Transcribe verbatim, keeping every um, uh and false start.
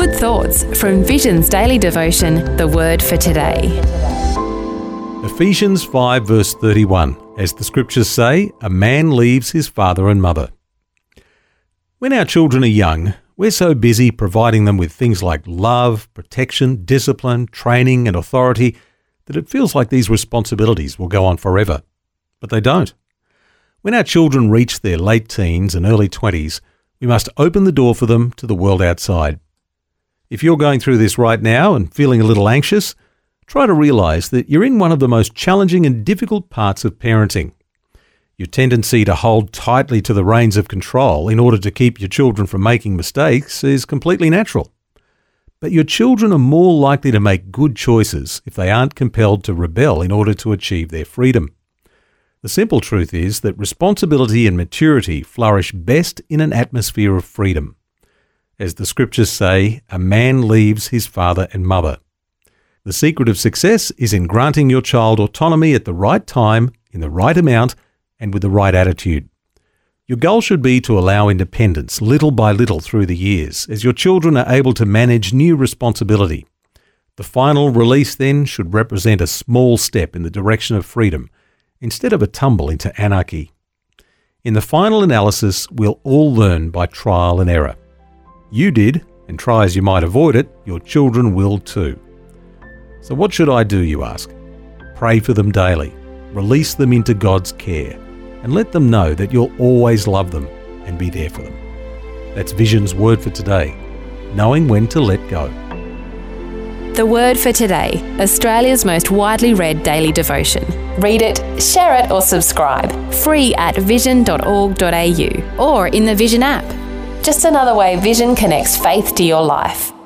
Good thoughts from Vision's daily devotion, The Word for Today. Ephesians five verse thirty-one. As the scriptures say, a man leaves his father and mother. When our children are young, we're so busy providing them with things like love, protection, discipline, training and authority that it feels like these responsibilities will go on forever. But they don't. When our children reach their late teens and early twenties, we must open the door for them to the world outside. If you're going through this right now and feeling a little anxious, try to realise that you're in one of the most challenging and difficult parts of parenting. Your tendency to hold tightly to the reins of control in order to keep your children from making mistakes is completely natural. But your children are more likely to make good choices if they aren't compelled to rebel in order to achieve their freedom. The simple truth is that responsibility and maturity flourish best in an atmosphere of freedom. As the scriptures say, a man leaves his father and mother. The secret of success is in granting your child autonomy at the right time, in the right amount, and with the right attitude. Your goal should be to allow independence little by little through the years, as your children are able to manage new responsibility. The final release then should represent a small step in the direction of freedom, instead of a tumble into anarchy. In the final analysis, we'll all learn by trial and error. You did, and try as you might avoid it, your children will too. So what should I do, you ask? Pray for them daily. Release them into God's care. And let them know that you'll always love them and be there for them. That's Vision's Word for Today. Knowing when to let go. The Word for Today, Australia's most widely read daily devotion. Read it, share it or subscribe. Free at vision dot org dot a u or in the Vision app. Just another way Vision connects faith to your life.